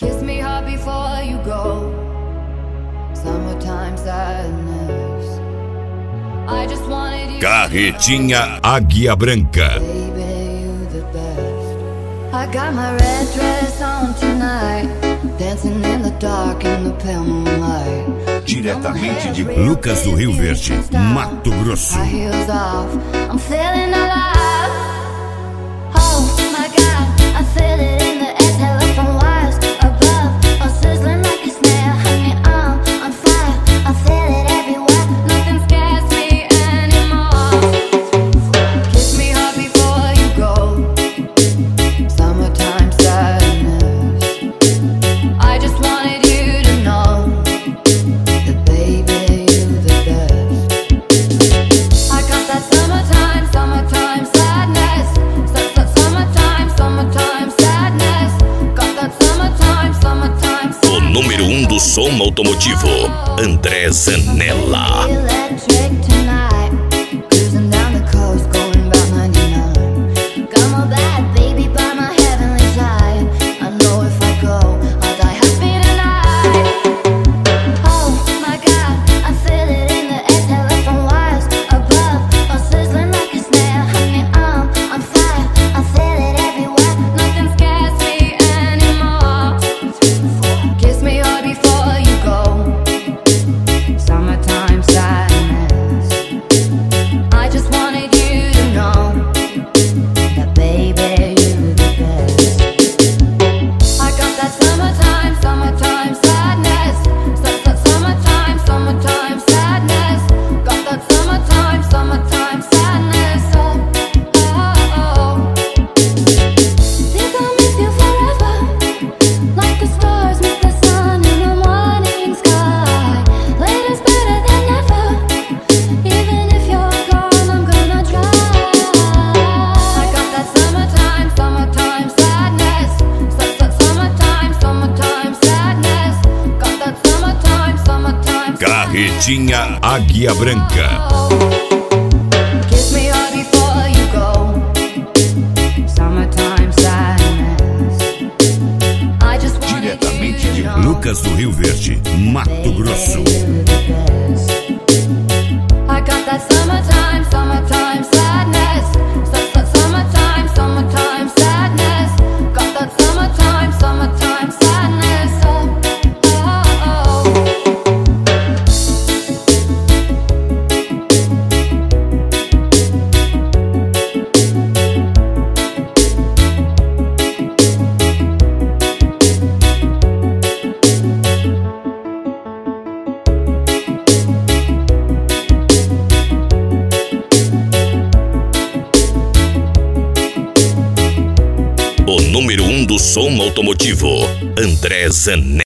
Kiss me hard before you go. Summertime sadness. I just wanted you. Carretinha Águia Branca. Baby, you the best. I got my red dress on tonight, dancing in the dark in the pale moonlight. Diretamente de Lucas do Rio Verde, Mato Grosso. My heels off, I'm feeling alive. Oh my God, I feel it in the air, telephone wires above, I'm sizzling like a snare. Honey, I'm on fire, I feel it everywhere. Nothing scares me anymore. Kiss me hard before you go. Summertime sadness. I just wanted you to know that baby, you're the best. I got that summertime sadness. Summertime sadness. Got that summertime sadness. O número 1 do som automotivo, André Zanella. Electric tonight, cruising down the coast, going about 99. Got my bad baby by my heavenly side. I know if I go, I'll die happy tonight. Oh my God, I feel it in the air, telephone wires above, I'm sizzling like a snare. Honey, I'm on fire, I feel it everywhere. Nothing scares me anymore. Kiss me hard before you go. Summertime sadness. I just wanted you to know that baby, you're the best. I got that summertime sadness. Summertime sadness. Got that summertime sadness. Oh. Think I'll miss you forever, like the stars miss the sun in the morning sky. Later's better than never. Even if you're gone, I'm gonna try. I got that summertime sadness. Summertime sadness. Got that summertime. Carretinha Águia Branca. Kiss me hard before you go. Summertime sadness. I just wanted Diretamente you de to know. Lucas do Rio Verde, Mato Grosso. I got that summertime sadness. Summertime sadness. Got that summertime sadness. Oh. O número 1 do som automotivo, André Zanella.